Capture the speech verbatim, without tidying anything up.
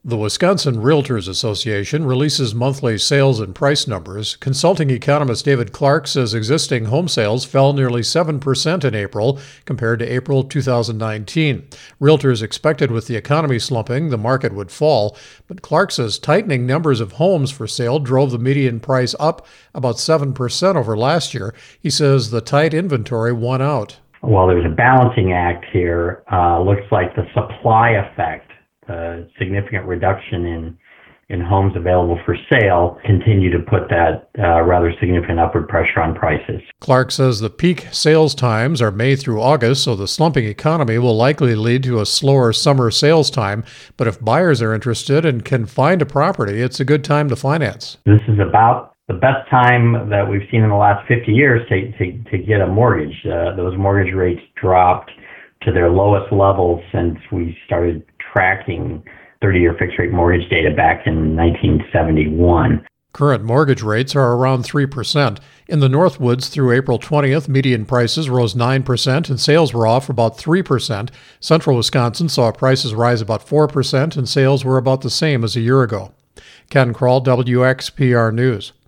The Wisconsin Realtors Association releases monthly sales and price numbers. Consulting economist David Clark says existing home sales fell nearly seven percent in April compared to April two thousand nineteen. Realtors expected with the economy slumping, the market would fall, but Clark says tightening numbers of homes for sale drove the median price up about seven percent over last year. He says the tight inventory won out. Well, there's a balancing act here. Uh, looks like the supply effect, a significant reduction in in homes available for sale, continue to put that uh, rather significant upward pressure on prices. Clark says the peak sales times are May through August, so the slumping economy will likely lead to a slower summer sales time. But if buyers are interested and can find a property, it's a good time to finance. This is about the best time that we've seen in the last fifty years to, to, to get a mortgage. Uh, those mortgage rates dropped to their lowest levels since we started tracking thirty-year fixed-rate mortgage data back in nineteen seventy-one. Current mortgage rates are around three percent. In the Northwoods through April twentieth, median prices rose nine percent and sales were off about three percent. Central Wisconsin saw prices rise about four percent and sales were about the same as a year ago. Ken Kroll, W X P R News.